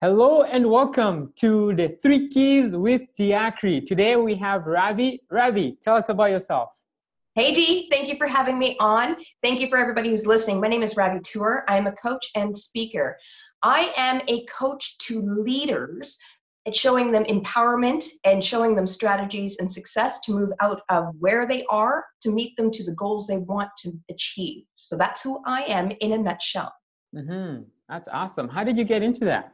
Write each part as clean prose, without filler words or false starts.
Hello and welcome to the Three Keys with Diakri. Today we have Ravi. Ravi, tell us about yourself. Hey Dee, thank you for having me on. Thank you for everybody who's listening. My name is Ravi Tour. I am a coach and speaker. I am a coach to leaders at showing them empowerment and showing them strategies and success to move out of where they are to meet them to the goals they want to achieve. So that's who I am in a nutshell. That's awesome. How did you get into that?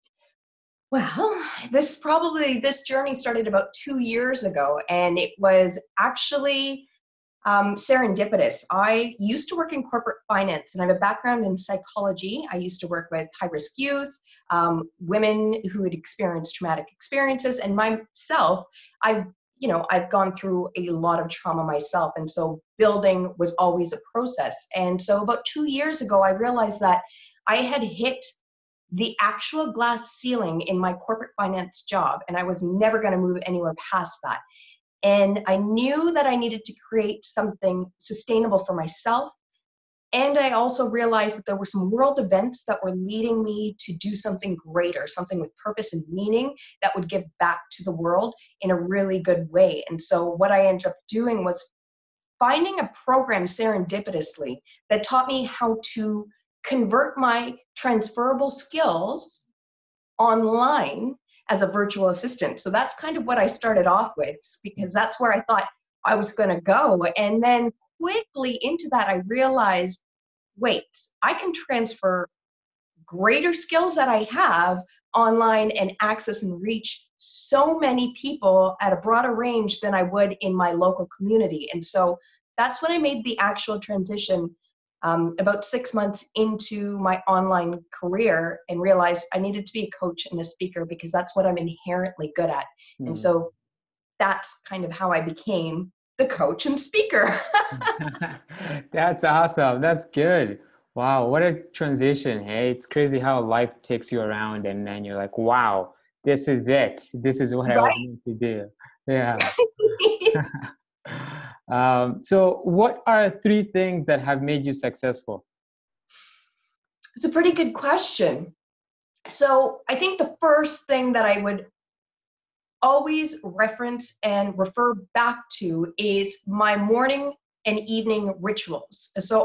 Well, this journey started about 2 years ago, and it was actually serendipitous. I used to work in corporate finance, and I have a background in psychology. I used to work with high-risk youth, women who had experienced traumatic experiences, and myself, I've gone through a lot of trauma myself, and so building was always a process. And so about 2 years ago, I realized that I had hit the actual glass ceiling in my corporate finance job, and I was never going to move anywhere past that. And I knew that I needed to create something sustainable for myself. And I also realized that there were some world events that were leading me to do something greater, something with purpose and meaning that would give back to the world in a really good way. And so what I ended up doing was finding a program serendipitously that taught me how to convert my transferable skills online as a virtual assistant. So that's kind of what I started off with, because that's where I thought I was going to go. And then quickly into that, I realized, wait, I can transfer greater skills that I have online and access and reach so many people at a broader range than I would in my local community. And so that's when I made the actual transition about 6 months into my online career, and realized I needed to be a coach and a speaker because that's what I'm inherently good at. And so that's kind of how I became the coach and speaker. That's awesome. That's good. Wow, what a transition. Hey, it's crazy how life takes you around and then you're like, wow, this is it. This is what I was Right. meant to do. Yeah. So what are three things that have made you successful? It's a pretty good question. So I think the first thing that I would always reference and refer back to is my morning and evening rituals. So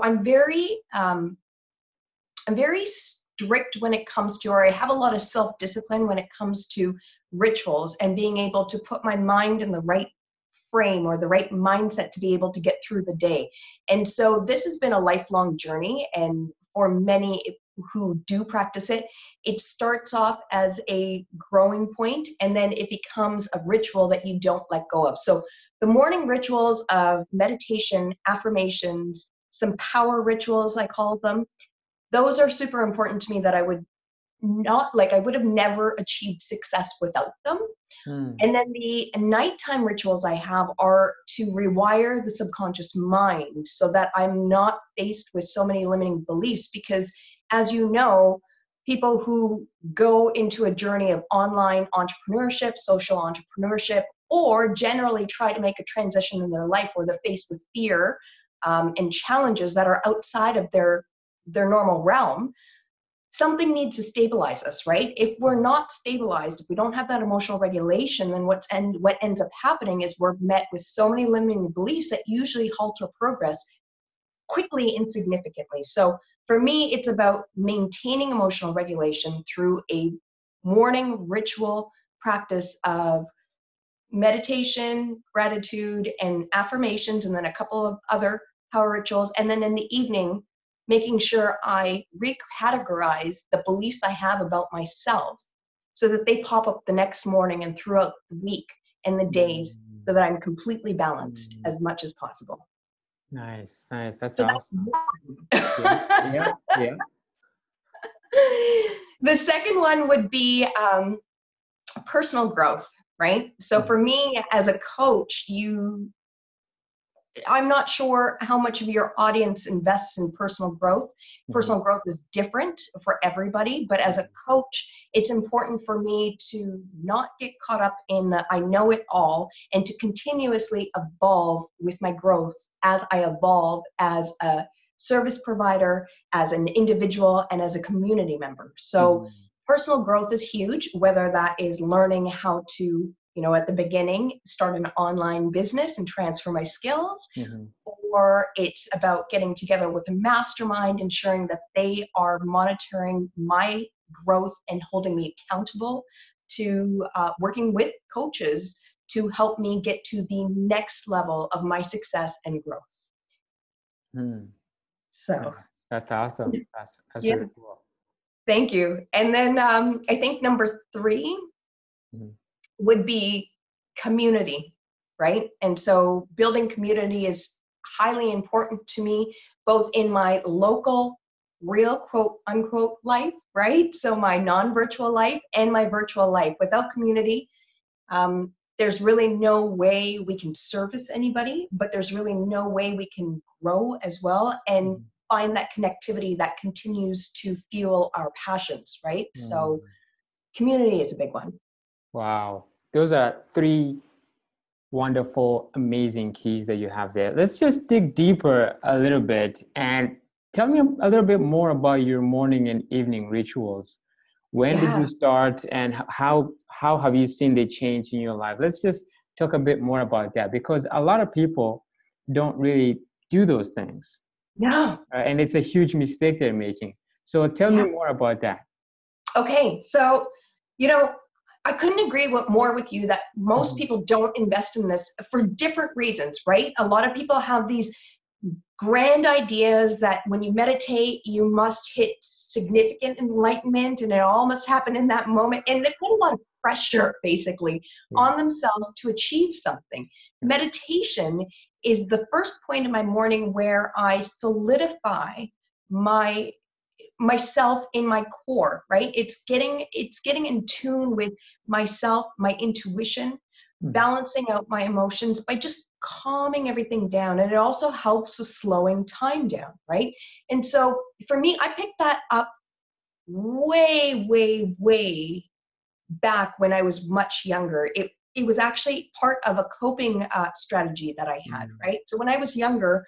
I'm very strict when it comes to, or I have a lot of self-discipline when it comes to rituals and being able to put my mind in the right frame or the right mindset to be able to get through the day. And so this has been a lifelong journey, and for many who do practice it, it starts off as a growing point and then it becomes a ritual that you don't let go of. So the morning rituals of meditation, affirmations, some power rituals, I call them, those are super important to me, that I would I would have never achieved success without them. And then the nighttime rituals I have are to rewire the subconscious mind so that I'm not faced with so many limiting beliefs. Because as you know, people who go into a journey of online entrepreneurship, social entrepreneurship, or generally try to make a transition in their life where they're faced with fear and challenges that are outside of their normal realm, something needs to stabilize us, right? If we're not stabilized, if we don't have that emotional regulation, then what ends up happening is we're met with so many limiting beliefs that usually halt our progress quickly and significantly. So for me, it's about maintaining emotional regulation through a morning ritual practice of meditation, gratitude, and affirmations, and then a couple of other power rituals. And then in the evening, making sure I recategorize the beliefs I have about myself so that they pop up the next morning and throughout the week and the days, so that I'm completely balanced as much as possible. Nice, nice. That's So that's awesome. one. Yeah. The second one would be personal growth, right? So for me as a coach, I'm not sure how much of your audience invests in personal growth. Personal growth is different for everybody, but as a coach, it's important for me to not get caught up in the I know it all, and to continuously evolve with my growth as I evolve as a service provider, as an individual, and as a community member. So personal growth is huge, whether that is learning how to, at the beginning, start an online business and transfer my skills, Mm-hmm. or it's about getting together with a mastermind, ensuring that they are monitoring my growth and holding me accountable to working with coaches to help me get to the next level of my success and growth. Hmm. So That's awesome. That's yeah, really cool. thank you. And then I think number 3 Mm-hmm. would be community, right? And so building community is highly important to me, both in my local, real quote unquote life, right? So my non-virtual life and my virtual life. Without community, there's really no way we can service anybody, but there's really no way we can grow as well and find that connectivity that continues to fuel our passions, right? So community is a big one. Wow. Those are 3 wonderful, amazing keys that you have there. Let's just dig deeper a little bit and tell me a little bit more about your morning and evening rituals. When did you start, and how have you seen the change in your life? Let's just talk a bit more about that, because a lot of people don't really do those things. Yeah. And it's a huge mistake they're making. So tell me more about that. Okay. So, I couldn't agree more with you that most people don't invest in this for different reasons, right? A lot of people have these grand ideas that when you meditate, you must hit significant enlightenment and it all must happen in that moment. And they put a lot of pressure basically on themselves to achieve something. Meditation is the first point in my morning where I solidify myself in my core, right? It's getting in tune with myself, my intuition, balancing out my emotions by just calming everything down. And it also helps with slowing time down, right? And so for me, I picked that up way, way, way back when I was much younger. It was actually part of a coping strategy that I had, right? So when I was younger,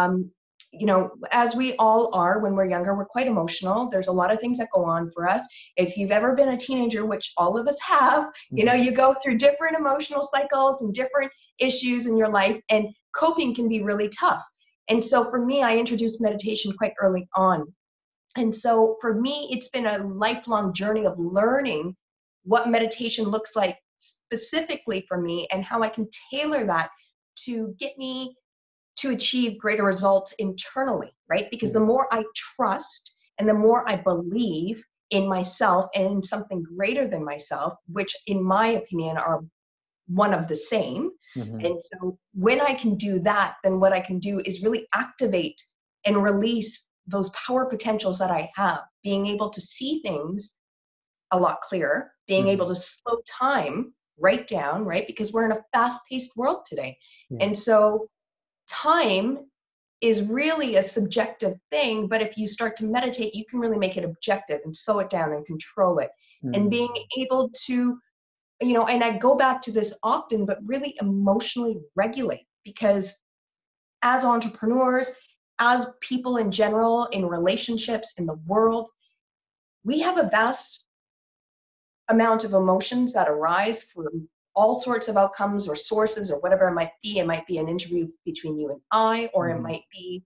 as we all are when we're younger, we're quite emotional. There's a lot of things that go on for us. If you've ever been a teenager, which all of us have, you go through different emotional cycles and different issues in your life, and coping can be really tough. And so for me, I introduced meditation quite early on. And so for me, it's been a lifelong journey of learning what meditation looks like specifically for me and how I can tailor that to get me to achieve greater results internally, right? Because the more I trust and the more I believe in myself and in something greater than myself, which in my opinion are one of the same. And so when I can do that, then what I can do is really activate and release those power potentials that I have, being able to see things a lot clearer, being able to slow time right down, right? Because we're in a fast-paced world today. And so time is really a subjective thing, but if you start to meditate, you can really make it objective and slow it down and control it. And being able to, and I go back to this often, but really emotionally regulate, because as entrepreneurs, as people in general, in relationships, in the world, we have a vast amount of emotions that arise from all sorts of outcomes or sources or whatever it might be. It might be an interview between you and I, or it might be,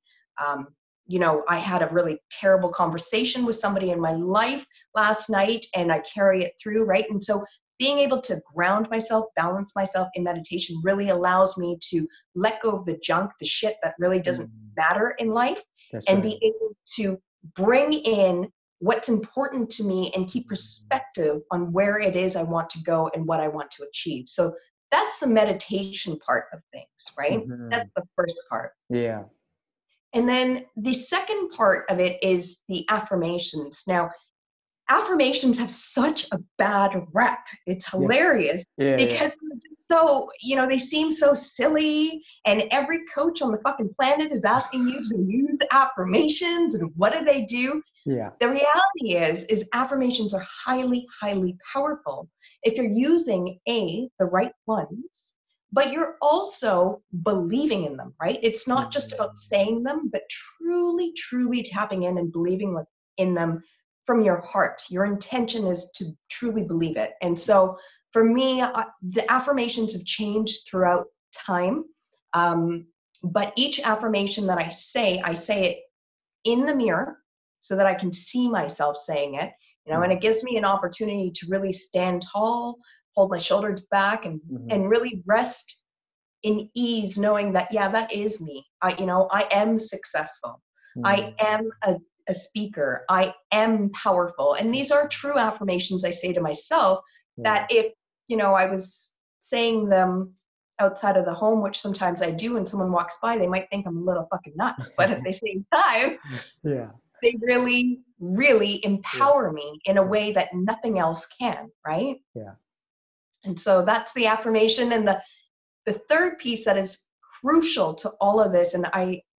I had a really terrible conversation with somebody in my life last night and I carry it through, right? And so being able to ground myself, balance myself in meditation really allows me to let go of the junk, the shit that really doesn't matter in life. That's and right. Be able to bring in what's important to me and keep perspective on where it is I want to go and what I want to achieve. So that's the meditation part of things, right? That's the first part. Yeah. And then the second part of it is the affirmations. Now, affirmations have such a bad rep. It's hilarious because so, they seem so silly, and every coach on the fucking planet is asking you to use affirmations, and what do they do? Yeah. The reality is affirmations are highly, highly powerful if you're using the right ones, but you're also believing in them, right? It's not just about saying them, but truly, truly tapping in and believing in them from your heart. Your intention is to truly believe it. And so for me, the affirmations have changed throughout time. But each affirmation that I say it in the mirror so that I can see myself saying it, you know, and it gives me an opportunity to really stand tall, hold my shoulders back, and really rest in ease, knowing that, yeah, that is me. I am successful. I am a speaker. I am powerful. And these are true affirmations I say to myself, that if, I was saying them outside of the home, which sometimes I do, and someone walks by, they might think I'm a little fucking nuts. But at the same time, they really, really empower me in a way that nothing else can, right? Yeah. And so that's the affirmation. And the third piece that is crucial to all of this, and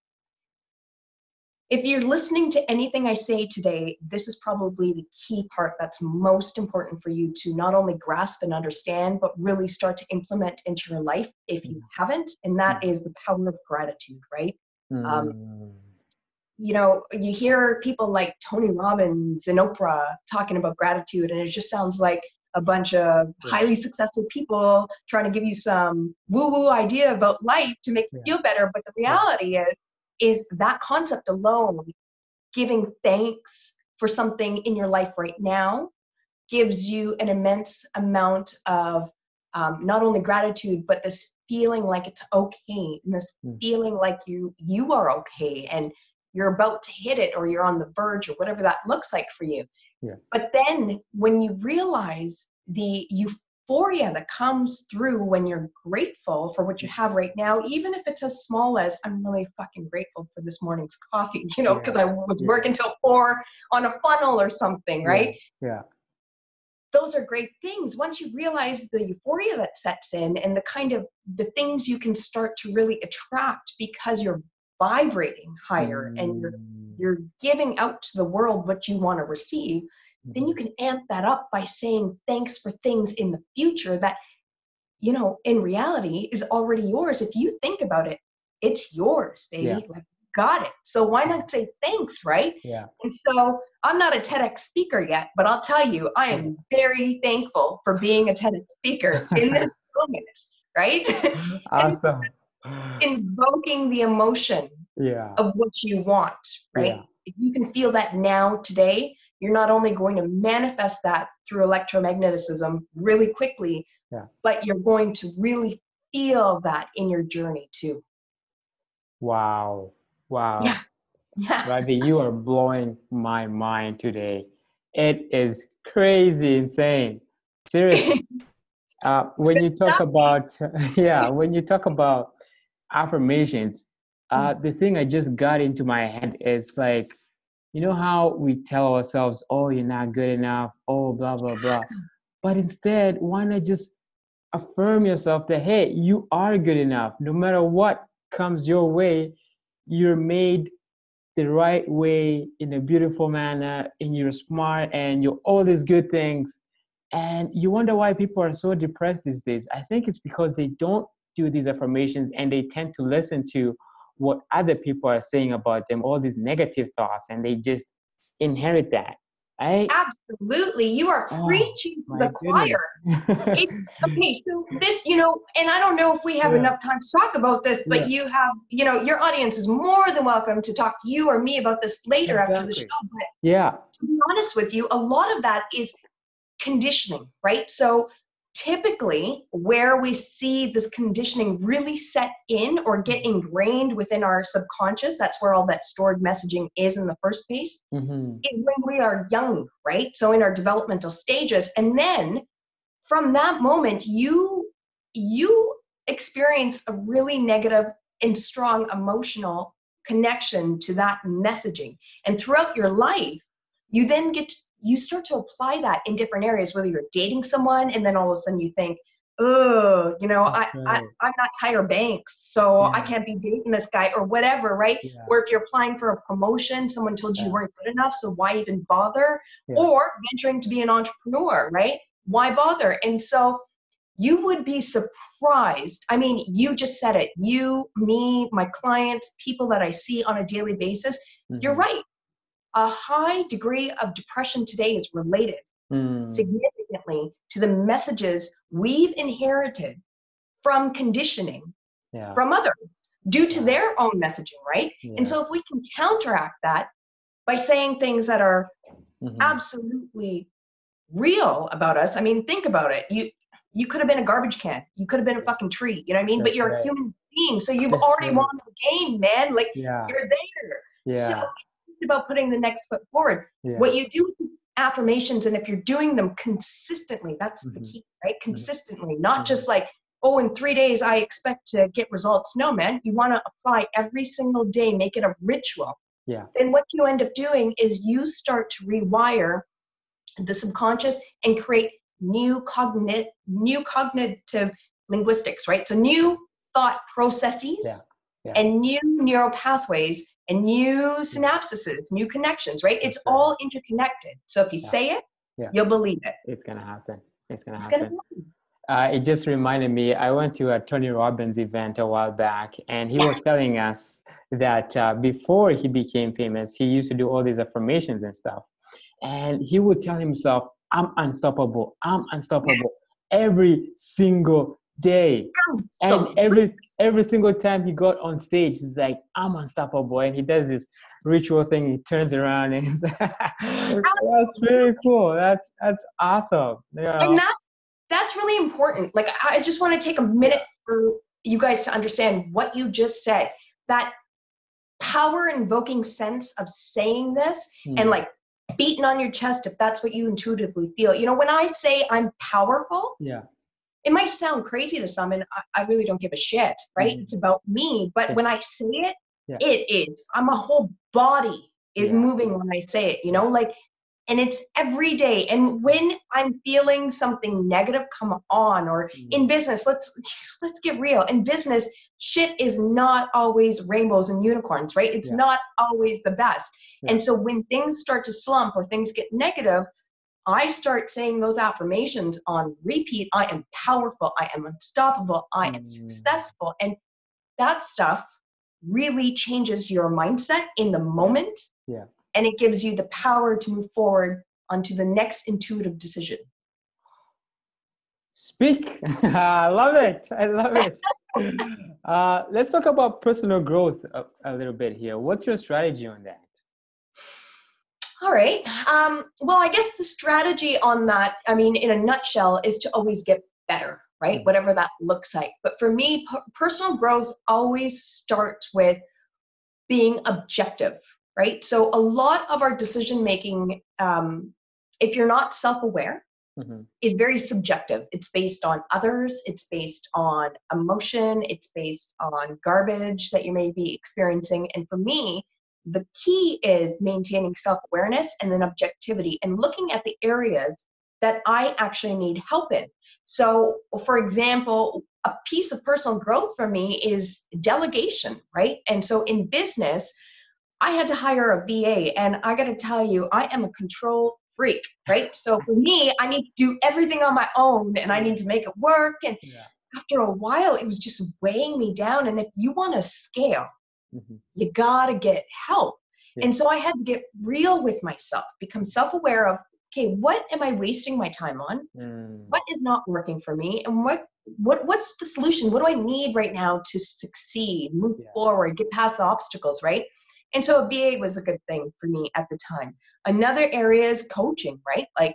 if you're listening to anything I say today, this is probably the key part that's most important for you to not only grasp and understand, but really start to implement into your life if you haven't. And that is the power of gratitude, right? You hear people like Tony Robbins and Oprah talking about gratitude, and it just sounds like a bunch of highly successful people trying to give you some woo-woo idea about life to make you feel better. But the reality is that concept alone, giving thanks for something in your life right now, gives you an immense amount of not only gratitude, but this feeling like it's okay, and this feeling like you are okay, and you're about to hit it, or you're on the verge, or whatever that looks like for you. But then when you realize the euphoria that comes through when you're grateful for what you have right now, even if it's as small as, I'm really fucking grateful for this morning's coffee, because I was working till 4 on a funnel or something, right? Those are great things. Once you realize the euphoria that sets in, and the kind of the things you can start to really attract because you're vibrating higher and you're giving out to the world what you want to receive, then you can amp that up by saying thanks for things in the future that, in reality is already yours. If you think about it, it's yours, baby. Like, got it. So why not say thanks, right? And so I'm not a TEDx speaker yet, but I'll tell you, I am very thankful for being a TEDx speaker in this moment, right? Awesome. Invoking the emotion of what you want, right? If you can feel that now, today, you're not only going to manifest that through electromagnetism really quickly, but you're going to really feel that in your journey too. Wow. Yeah. Ravi, you are blowing my mind today. It is crazy insane. Seriously. When you talk about affirmations, the thing I just got into my head is like, you know how we tell ourselves, oh, you're not good enough, oh, blah, blah, blah. But instead, why not just affirm yourself that, hey, you are good enough. No matter what comes your way, you're made the right way, in a beautiful manner, and you're smart, and you're all these good things. And you wonder why people are so depressed these days. I think it's because they don't do these affirmations, and they tend to listen to what other people are saying about them, all these negative thoughts, and they just inherit that. Right? Absolutely. You are preaching to the choir. Okay, so this, and I don't know if we have enough time to talk about this, but you have, your audience is more than welcome to talk to you or me about this later after the show. But to be honest with you, a lot of that is conditioning, right? So typically where we see this conditioning really set in or get ingrained within our subconscious, that's where all that stored messaging is in the first place, is when we are young, right? So in our developmental stages. And then from that moment, you experience a really negative and strong emotional connection to that messaging. And throughout your life, you then you start to apply that in different areas, whether you're dating someone and then all of a sudden you think, oh, I'm not Tyra Banks, so I can't be dating this guy or whatever, right? Or if you're applying for a promotion, someone told you weren't good enough, so why even bother? Or venturing to be an entrepreneur, right? Why bother? And so you would be surprised. I mean, you just said it. You, me, my clients, people that I see on a daily basis, you're right. a high degree of depression today is related significantly to the messages we've inherited from conditioning Yeah. from others due to their own messaging, right? Yeah. And so if we can counteract that by saying things that are Mm-hmm. absolutely real about us. I mean, think about it. You could have been a garbage can. You could have been a fucking tree. You know what I mean? That's But you're right. a human being. So you've That's already right. won the game, man. Like Yeah. you're there. So Yeah. it's about putting the next foot forward. Yeah. What you do with affirmations, and if you're doing them consistently, that's the Mm-hmm. key, right? Consistently, not just like, oh, in 3 days I expect to get results. No, man, you want to apply every single day, make it a ritual. Yeah. Then what you end up doing is you start to rewire the subconscious and create new cognitive linguistics, right? So new thought processes and new neural pathways and new synapses, new connections, right? It's all interconnected. So if you say it, you'll believe it. It's going to happen. It's going to happen. It just reminded me, I went to a Tony Robbins event a while back, and he was telling us that before he became famous, he used to do all these affirmations and stuff. And he would tell himself, I'm unstoppable. I'm unstoppable every single day. And every single time he got on stage, he's like, I'm unstoppable. And he does this ritual thing. He turns around and he's that's really cool. That's awesome. You know? And that's really important. Like, I just want to take a minute for you guys to understand what you just said. That power invoking sense of saying this and like beating on your chest if that's what you intuitively feel. You know, when I say I'm powerful, it might sound crazy to some, and I really don't give a shit, right? It's about me. But when I say it, it is. My whole body is moving when I say it, you know, like, and it's every day. And when I'm feeling something negative come on, or in business, let's get real. In business, shit is not always rainbows and unicorns, right? It's not always the best. And so when things start to slump or things get negative, I start saying those affirmations on repeat. I am powerful. I am unstoppable. I am successful. And that stuff really changes your mindset in the moment. And it gives you the power to move forward onto the next intuitive decision. Speak. I love it. I love it. Let's talk about personal growth a little bit here. What's your strategy on that? All right. Well, I guess the strategy on that, I mean, in a nutshell, is to always get better, right? Whatever that looks like. But for me, personal growth always starts with being objective, right? So a lot of our decision making, if you're not self-aware, is very subjective. It's based on others. It's based on emotion. It's based on garbage that you may be experiencing. And for me, the key is maintaining self-awareness and then objectivity and looking at the areas that I actually need help in. So, for example, a piece of personal growth for me is delegation, right? And so in business, I had to hire a VA, and I got to tell you, I am a control freak, right? So for me, I need to do everything on my own, and I need to make it work. And after a while, it was just weighing me down. And if you want to scale, you got to get help. And so I had to get real with myself, become self-aware of, okay, what am I wasting my time on? What is not working for me? And what's the solution? What do I need right now to succeed, move forward, get past the obstacles, right? And so a VA was a good thing for me at the time. Another area is coaching, right? Like,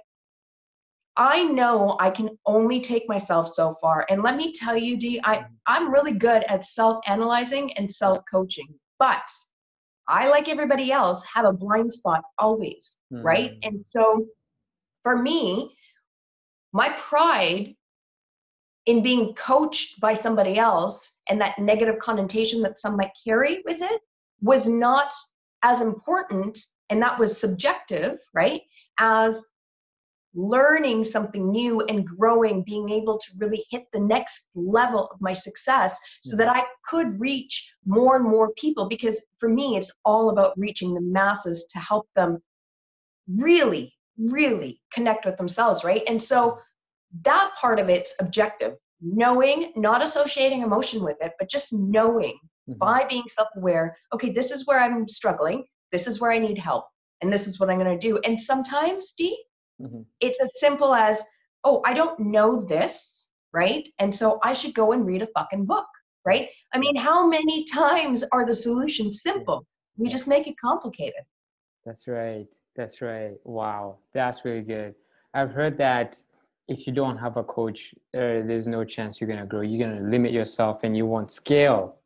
I know I can only take myself so far. And let me tell you, Dee, I'm really good at self-analyzing and self-coaching. But I, like everybody else, have a blind spot always, right? And so for me, my pride in being coached by somebody else and that negative connotation that some might carry with it was not as important, and that was subjective, right, as learning something new and growing, being able to really hit the next level of my success so that I could reach more and more people. Because for me, it's all about reaching the masses to help them really, really connect with themselves, right? And so that part of it's objective, knowing, not associating emotion with it, but just knowing by being self-aware, okay, this is where I'm struggling. This is where I need help. and this is what I'm going to do. And sometimes, Dee, Mhm. it's as simple as, oh, I don't know this, right? And so I should go and read a fucking book, right? I mean, how many times are the solutions simple? We Yeah. just make it complicated. That's right. That's right. Wow, that's really good. I've heard that if you don't have a coach, there's no chance you're gonna grow. You're gonna limit yourself, and you won't scale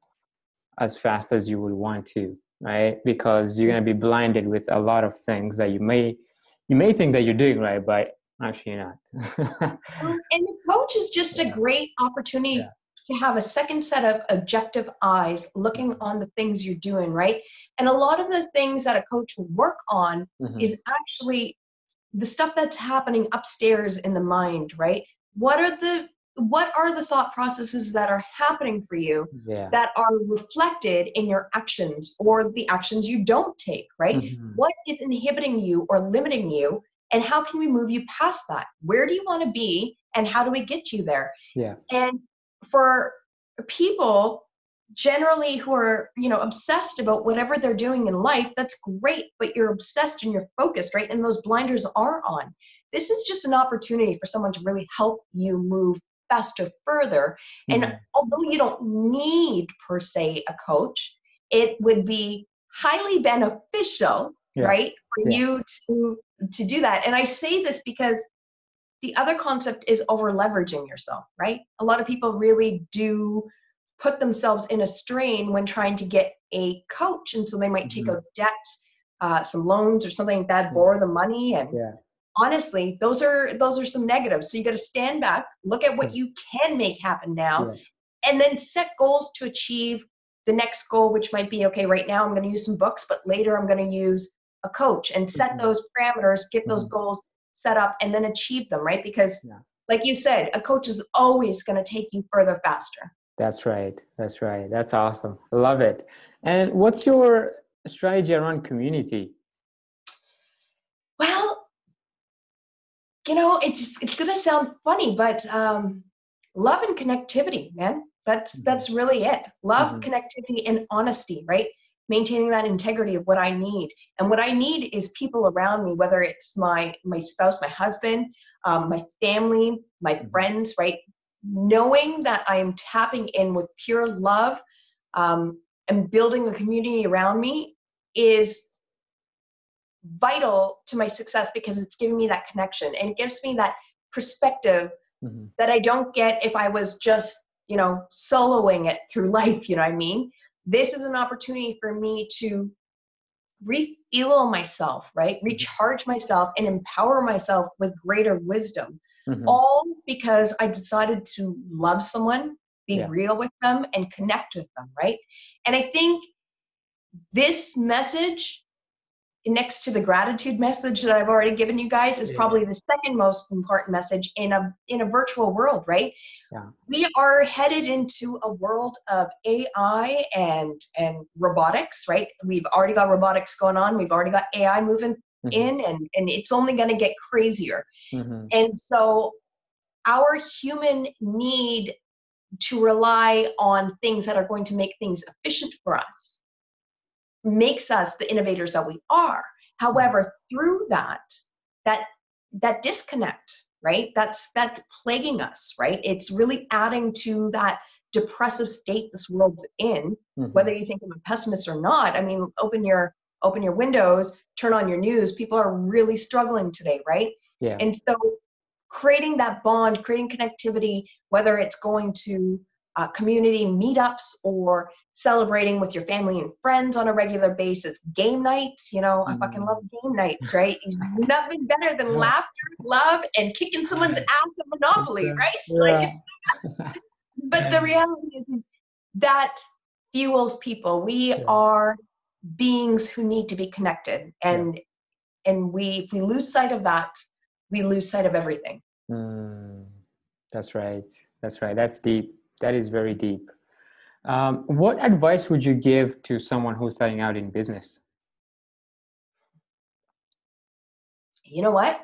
as fast as you would want to, right? Because you're gonna be blinded with a lot of things that you may think that you're doing right, but actually you're not. And the coach is just a Yeah. great opportunity to have a second set of objective eyes looking on the things you're doing, right? And a lot of the things that a coach will work on Mhm. is actually the stuff that's happening upstairs in the mind, right? What are the thought processes that are happening for you Yeah. that are reflected in your actions or the actions you don't take, right? Mhm. What is inhibiting you or limiting you, and how can we move you past that? Where do you want to be, and how do we get you there? Yeah. And for people generally who are, obsessed about whatever they're doing in life, that's great, but you're obsessed and you're focused, right? And those blinders are on. This is just an opportunity for someone to really help you move faster, further. And Mhm. although you don't need per se a coach, it would be highly beneficial, Yeah. right, for Yeah. you to do that. And I say this because the other concept is over leveraging yourself, right? A lot of people really do put themselves in a strain when trying to get a coach. And so they might take Mhm. out debt, some loans or something like that, Mhm. borrow the money. And Yeah. honestly, those are some negatives. So you got to stand back, look at what Mhm. you can make happen now, Yeah. and then set goals to achieve the next goal, which might be, okay, right now I'm going to use some books, but later I'm going to use a coach, and set Mhm. those parameters, get those Mhm. goals set up, and then achieve them, right? Because Yeah. like you said, a coach is always going to take you further faster. That's right. That's right. That's awesome. I love it. And what's your strategy around community? Well, it's going to sound funny, but love and connectivity, man. Mhm. That's really it. Love, Mhm. connectivity, and honesty, right? Maintaining that integrity of what I need. And what I need is people around me, whether it's my spouse, my husband, my family, my Mhm. friends, right? Knowing that I am tapping in with pure love, and building a community around me is vital to my success, because it's giving me that connection, and it gives me that perspective Mhm. that I don't get if I was just, soloing it through life. You know what I mean? This is an opportunity for me to refuel myself, right? Mhm. Recharge myself and empower myself with greater wisdom. Mhm. All because I decided to love someone, be Yeah. real with them, and connect with them, right? And I think this message, next to the gratitude message that I've already given you guys, is Yeah. probably the second most important message in a virtual world, right? Yeah. We are headed into a world of AI and robotics, right? We've already got robotics going on. We've already got AI moving Mhm. in, and it's only going to get crazier. Mhm. And so our human need to rely on things that are going to make things efficient for us makes us the innovators that we are. Mhm. However, through that that disconnect, right? That's plaguing us, right? It's really adding to that depressive state this world's in. Whether Mhm. you think I'm a pessimist or not, I mean, open your windows, turn on your news. People are really struggling today, right? Yeah. And so creating that bond, creating connectivity, whether it's going to community meetups or celebrating with your family and friends on a regular basis, game nights, I fucking love Mhm. game nights, right? Nothing better than laughter, love, and kicking someone's ass at Monopoly, right? Like, Yeah. but the reality is that fuels people. We Yeah. are beings who need to be connected, Yeah. and if we lose sight of that, we lose sight of everything. Mm. That's right. That's right. That's deep. That is very deep. What advice would you give to someone who's starting out in business? You know what?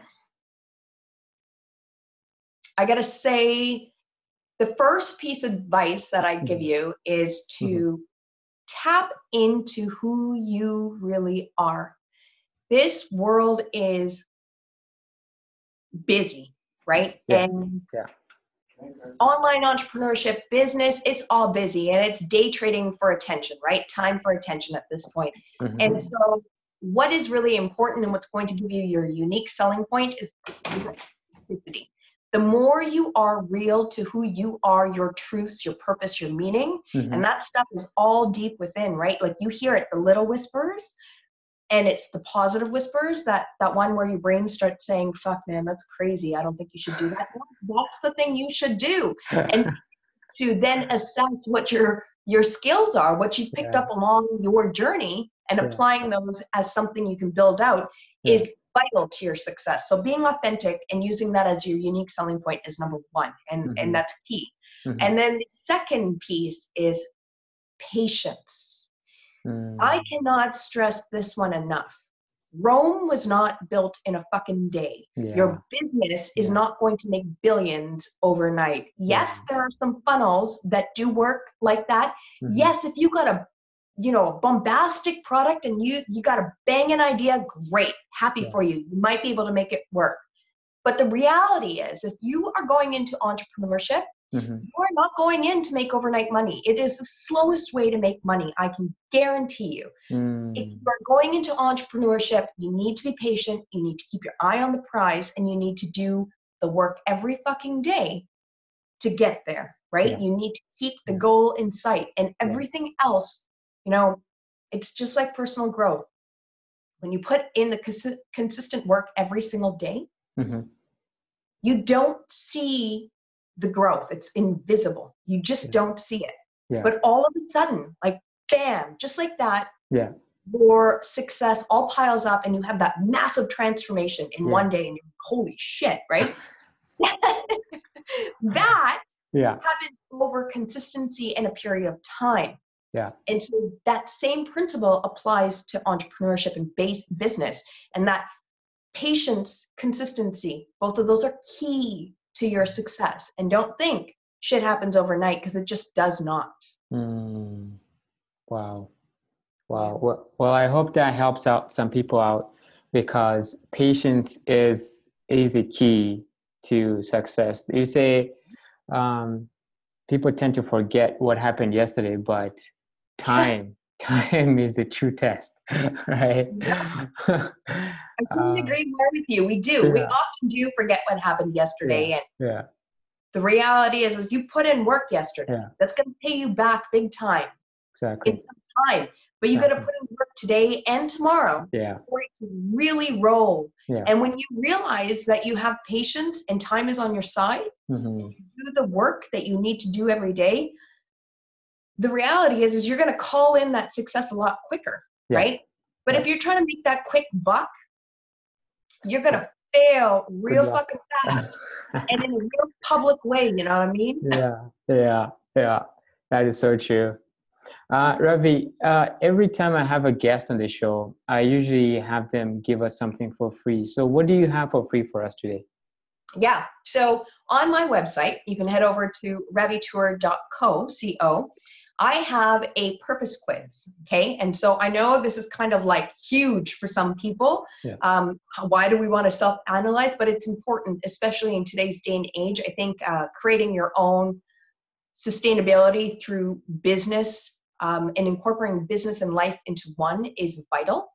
I got to say, the first piece of advice that I give Mhm. you is Mhm. to tap into who you really are. this world is busy, right? Yeah. And Yeah. online entrepreneurship, business, it's all busy, and it's day trading for attention, right? Time for attention at this point. Mm-hmm. And so what is really important and what's going to give you your unique selling point is your authenticity. The more you are real to who you are, your truths, your purpose, your meaning, Mm-hmm. and that stuff is all deep within, right? Like you hear it, the little whispers, and it's the positive whispers, that one where your brain starts saying, fuck man, that's crazy, I don't think you should do that. That's the thing you should do. And to then assess what your skills are, what you've picked up along your journey, and applying those as something you can build out is vital to your success. So being authentic and using that as your unique selling point is number one, and that's key. And then the second piece is patience. I cannot stress this one enough. Rome was not built in a fucking day. Your business is not going to make billions overnight. Yes, there are some funnels that do work like that. Yes, if you got a bombastic product and you got a banging idea, great, happy for you. You might be able to make it work. But the reality is, if you are going into entrepreneurship, you are not going in to make overnight money. It is the slowest way to make money, I can guarantee you. If you are going into entrepreneurship, you need to be patient, you need to keep your eye on the prize, and you need to do the work every fucking day to get there, right? You need to keep the goal in sight, and everything else, it's just like personal growth. When you put in the consistent work every single day, you don't see the growth. It's invisible. You just don't see it. But all of a sudden, like bam, just like that, your success all piles up, and you have that massive transformation in one day, and you're holy shit, right? That happens over consistency and a period of time. And so that same principle applies to entrepreneurship and business, and that patience, consistency, both of those are key to your success. And don't think shit happens overnight, because it just does not. Wow. Well, I hope that helps out some people out, because patience is the key to success. You say people tend to forget what happened yesterday, but time is the true test, right? I couldn't agree more with you. We do. We often do forget what happened yesterday. And the reality is you put in work yesterday. That's going to pay you back big time. Exactly. In some time. But you got to put in work today and tomorrow for it to really roll. And when you realize that you have patience and time is on your side, and you do the work that you need to do every day, the reality is you're going to call in that success a lot quicker, right? But if you're trying to make that quick buck, you're going to fail real fucking fast and in a real public way, you know what I mean? Yeah. That is so true. Ravi, every time I have a guest on the show, I usually have them give us something for free. So what do you have for free for us today? Yeah. So on my website, you can head over to ravitour.co. I have a purpose quiz. Okay. And so I know this is kind of like huge for some people. Why do we want to self-analyze? But it's important, especially in today's day and age. I think creating your own sustainability through business and incorporating business and life into one is vital.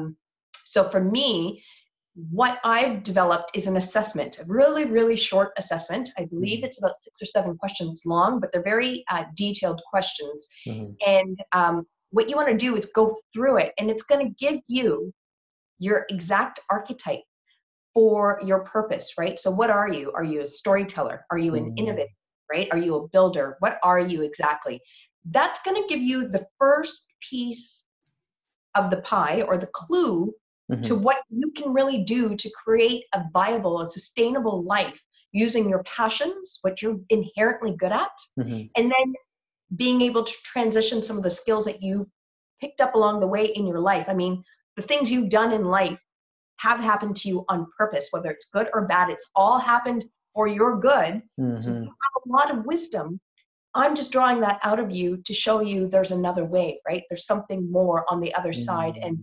So for me, what I've developed is an assessment, a really, really short assessment. I believe it's about 6 or 7 questions long, but they're very detailed questions. And what you want to do is go through it, and it's going to give you your exact archetype for your purpose, right? So what are you? Are you a storyteller? Are you an innovator, right? Are you a builder? What are you exactly? That's going to give you the first piece of the pie, or the clue to what you can really do to create a viable, a sustainable life using your passions, what you're inherently good at, and then being able to transition some of the skills that you picked up along the way in your life. I mean, the things you've done in life have happened to you on purpose, whether it's good or bad. It's all happened for your good. So you have a lot of wisdom. I'm just drawing that out of you to show you there's another way, right? There's something more on the other side. And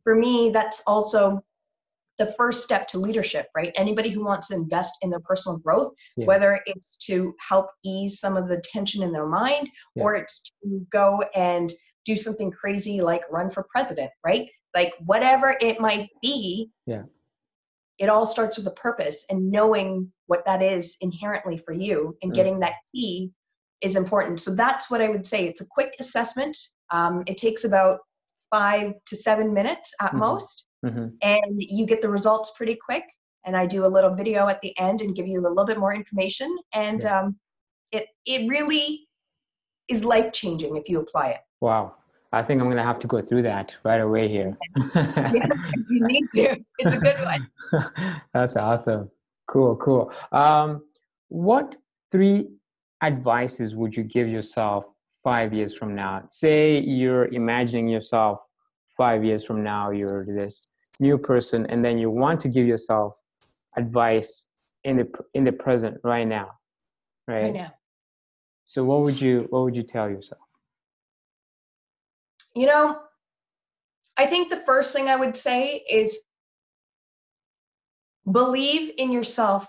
for me, that's also the first step to leadership, right? Anybody who wants to invest in their personal growth, Yeah. whether it's to help ease some of the tension in their mind, Yeah. or it's to go and do something crazy like run for president, right? Like whatever it might be, Yeah. it all starts with a purpose, and knowing what that is inherently for you and getting that key is important. So that's what I would say. It's a quick assessment. It takes about 5 to 7 minutes at most, and you get the results pretty quick. And I do a little video at the end and give you a little bit more information. And it really is life-changing if you apply it. Wow. I think I'm going to have to go through that right away here. Yeah, you need to. It's a good one. That's awesome. Cool. What 3 advices would you give yourself 5 years from now? Say you're imagining yourself 5 years from now, you're this new person, and then you want to give yourself advice in the present right now, right? Right now. So what would you tell yourself? You know, I think the first thing I would say is believe in yourself,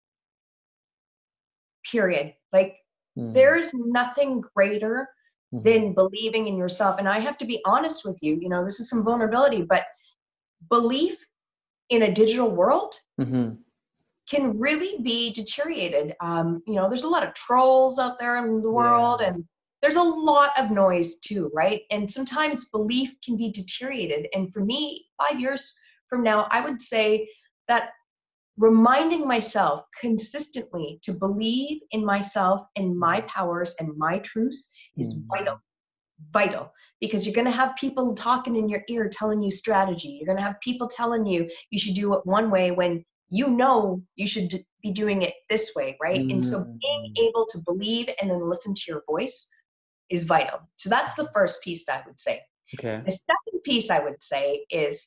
period. Like there is nothing greater than believing in yourself. And I have to be honest with you, this is some vulnerability, but belief in a digital world can really be deteriorated. There's a lot of trolls out there in the world, and there's a lot of noise too, right? And sometimes belief can be deteriorated. And for me, 5 years from now, I would say that reminding myself consistently to believe in myself and my powers and my truths is vital, because you're going to have people talking in your ear telling you strategy. You're going to have people telling you you should do it one way when you should be doing it this way, right? And so being able to believe and then listen to your voice is vital. So that's the first piece I would say. Okay. The second piece I would say is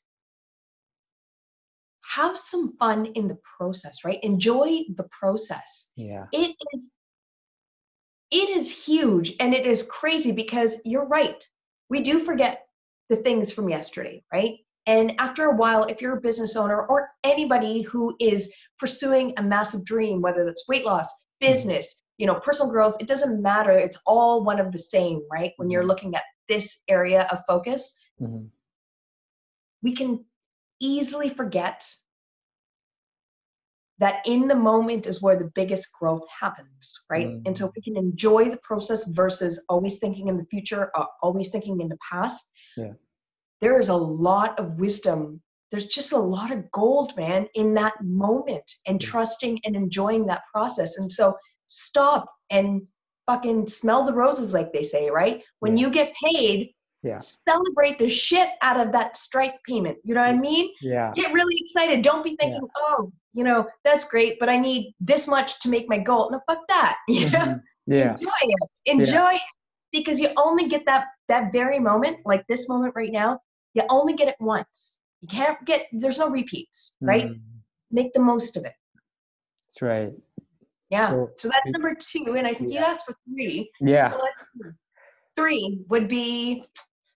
have some fun in the process, right? Enjoy the process. Yeah. It is huge, and it is crazy, because you're right. We do forget the things from yesterday, right? And after a while, if you're a business owner or anybody who is pursuing a massive dream, whether that's weight loss, business, personal growth, it doesn't matter. It's all one of the same, right? When you're looking at this area of focus, we can easily forget that in the moment is where the biggest growth happens, right? And so we can enjoy the process versus always thinking in the future, always thinking in the past. Yeah. There is a lot of wisdom. There's just a lot of gold, man, in that moment, and trusting and enjoying that process. And so stop and fucking smell the roses, like they say, right? When you get paid, celebrate the shit out of that Stripe payment. You know what I mean? Yeah. Get really excited. Don't be thinking, that's great, but I need this much to make my goal. No, fuck that. Yeah. Enjoy it, because you only get that very moment, like this moment right now. You only get it once. You can't there's no repeats, right? Make the most of it. That's right. Yeah. So that's number 2. And I think you asked for 3. Yeah. So 3 would be,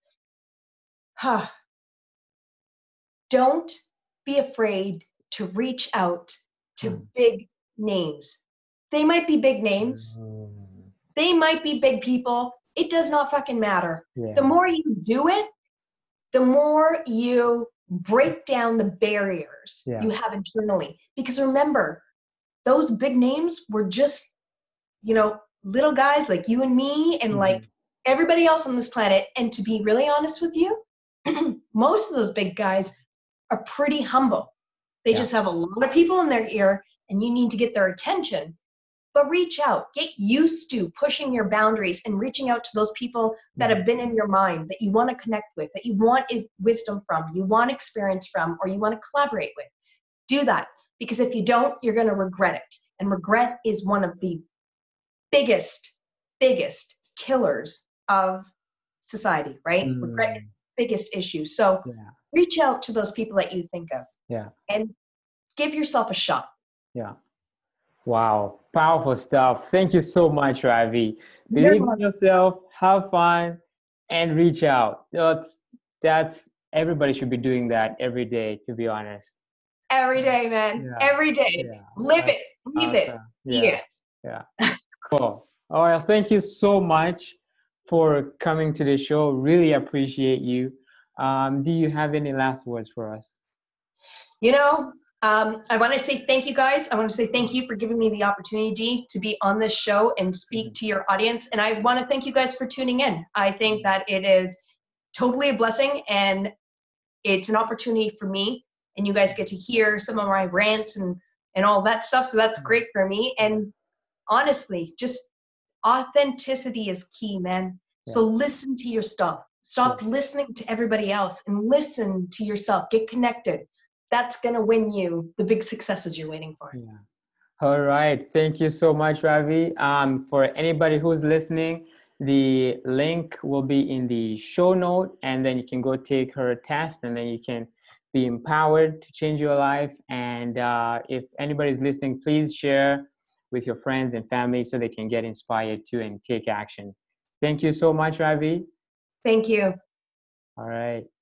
don't be afraid to reach out to big names. They might be big names. They might be big people. It does not fucking matter. Yeah. The more you do it, the more you break down the barriers you have internally. Because remember, those big names were just, little guys like you and me and like everybody else on this planet. And to be really honest with you, most of those big guys are pretty humble. They just have a lot of people in their ear, and you need to get their attention. But reach out, get used to pushing your boundaries and reaching out to those people that have been in your mind, that you want to connect with, that you want wisdom from, you want experience from, or you want to collaborate with. Do that, because if you don't, you're going to regret it. And regret is one of the biggest killers of society, right? Regret is the biggest issue. So reach out to those people that you think of. Yeah. And give yourself a shot. Yeah. Wow. Powerful stuff. Thank you so much, Ravi. Believe in yourself, have fun, and reach out. That's everybody should be doing that every day, to be honest. Every day, man. Yeah. Every day. Yeah. Live it. That's Breathe it. awesome. Eat Yeah. it. Yeah. Cool. All right. Thank you so much for coming to the show. Really appreciate you. Do you have any last words for us? You know, I want to say thank you guys. I want to say thank you for giving me the opportunity to be on this show and speak to your audience. And I want to thank you guys for tuning in. I think that it is totally a blessing and it's an opportunity for me. And you guys get to hear some of my rants and all that stuff. So that's great for me. And honestly, just authenticity is key, man. So listen to your stuff. Stop listening to everybody else and listen to yourself. Get connected. That's going to win you the big successes you're waiting for. Yeah. All right. Thank you so much, Ravi. For anybody who's listening, the link will be in the show note, and then you can go take her test, and then you can be empowered to change your life. And if anybody's listening, please share with your friends and family so they can get inspired too and take action. Thank you so much, Ravi. Thank you. All right.